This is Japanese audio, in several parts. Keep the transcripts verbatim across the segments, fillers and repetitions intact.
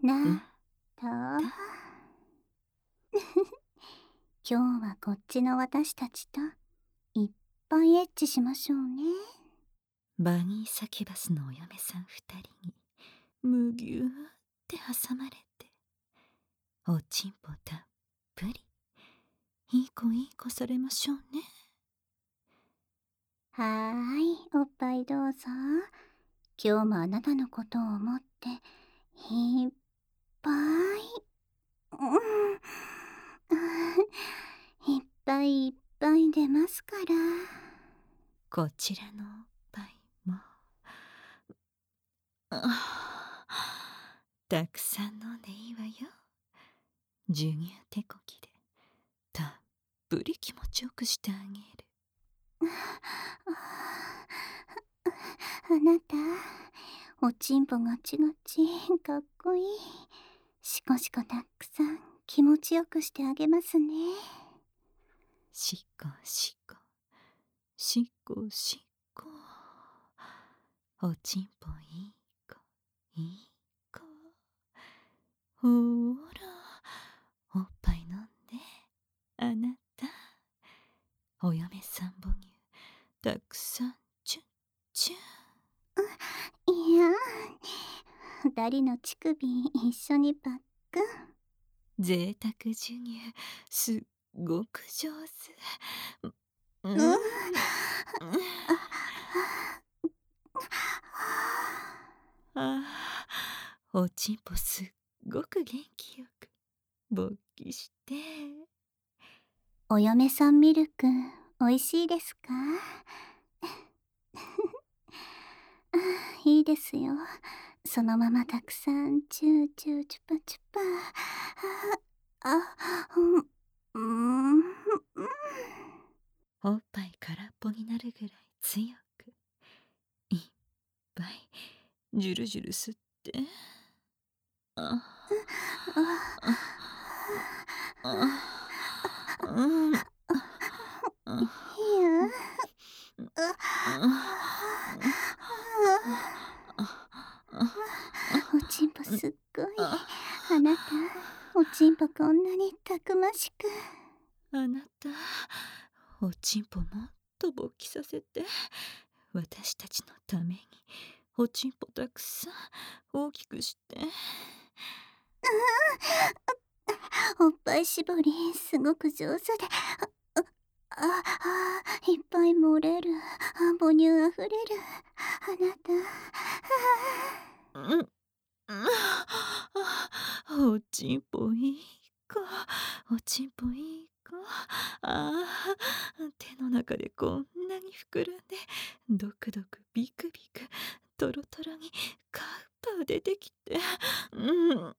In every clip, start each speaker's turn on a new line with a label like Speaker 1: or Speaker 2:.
Speaker 1: なった今日はこっちの私たちといっぱいエッチしましょうね。
Speaker 2: バニーサキュバスのお嫁さん二人にむぎゅーって挟まれて、おちんぽたっぷりいい子いい子されましょうね。
Speaker 1: はーい、おっぱいどうぞ。今日もあなたのことを思っていっぱい、うん、いっぱいいっぱい出ますから。
Speaker 2: こちらのおっぱいもあたくさん飲んでいいわよ。授乳手こきでたっぷり気持ちよくしてあげる。
Speaker 1: あなた、おちんぽガチガチかっこいい。しこしこたくさん気持ちよくしてあげますね。
Speaker 2: しこしこしこしこ、おちんぽいい子いい子、ほーらおっぱい飲んで、あなたお嫁さん母乳たくさんチュッチュ
Speaker 1: いや、二人の乳首一緒にパックン。
Speaker 2: 贅沢授乳すっごく上手。うん、
Speaker 1: うん、
Speaker 2: ああ、おちんぽすっごく元気よく勃起して。
Speaker 1: お嫁さんミルクおいしいですか？いいですよ。そのままたくさんチューチューチュパチュパ。あ、あ、うん、うん、
Speaker 2: おっぱい空っぽになるぐらい強くいっぱいジュルジュル吸って。ああああうんあ
Speaker 1: いや、おちんぽすっごい。あなた、おちんぽこんなにたくましく。
Speaker 2: あなたおちんぽもっと勃起させて、私たちのためにおちんぽたくさん大きくして。
Speaker 1: おっぱい絞りすごく上手で、あ、あ、あ、いっぱい漏れる。あ、母乳あふれる。あなた、
Speaker 2: うん、うん、おちんぽいい子、おちんぽいい子。ああ、手の中でこんなに膨らんで、ドクドクビクビクトロトロにカウパー出てきて、うん、うん、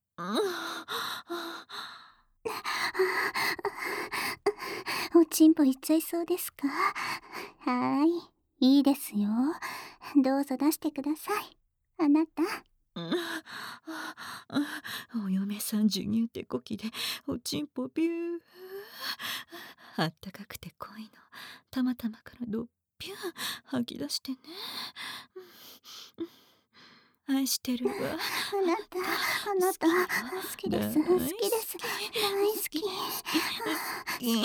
Speaker 1: おちんぽいっちゃいそうですか？はーい、いいですよ。どうぞ出してください。あなた。
Speaker 2: お嫁さん授乳手こきでおちんぽビュー、あったかくて濃いのたまたまからどっぴゅん吐き出してね。愛してるわ。
Speaker 1: あなた、あなた、好きです、好きです、大好き。好き好き好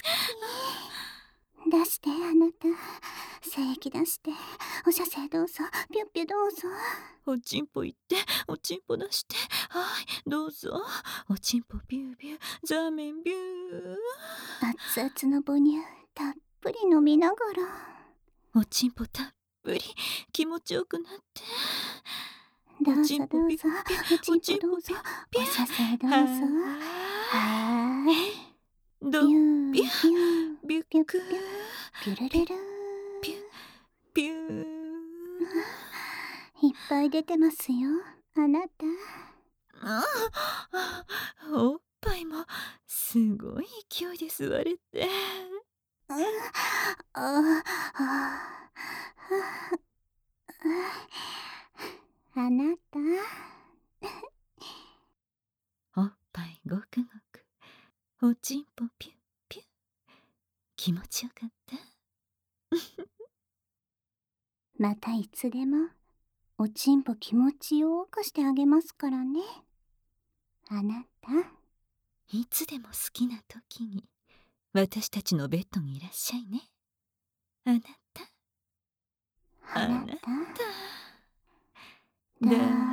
Speaker 1: き。出して、あなた。精液出して、お射精どうぞ、ピュッピュどうぞ。
Speaker 2: おちんぽ行っておちんぽ出して、はいどうぞ。おちんぽビュービューザーメンビュー。
Speaker 1: 熱々の母乳たっぷり飲みながら。
Speaker 2: おちんぽたっぷり気持ちよくなって、
Speaker 1: どう
Speaker 2: おちんぽ
Speaker 1: ぞどうぞ、
Speaker 2: ピュッピュ
Speaker 1: おちんぽどうぞ、お射精どうぞ。はーい。
Speaker 2: どっ
Speaker 1: ビュー
Speaker 2: ぴゅ
Speaker 1: ビュー、
Speaker 2: ビュッ
Speaker 1: ピュッ
Speaker 2: ク
Speaker 1: ピュッ、ピュルルルー。
Speaker 2: ピュピュー。
Speaker 1: いっぱい出てますよ、あなた。
Speaker 2: ああ、おっぱいもすごい勢いで吸われて。
Speaker 1: うん、ああ、あなた。
Speaker 2: おっぱいごくごく、おちんぽピュッピュッ、気持ちよかった。
Speaker 1: またいつでもおちんぽ気持ちよくしてあげますからね。 あなた、
Speaker 2: いつでも好きな時に私たちのベッドにいらっしゃいね。あなた、
Speaker 1: あな
Speaker 2: あな
Speaker 1: た、
Speaker 2: た。だ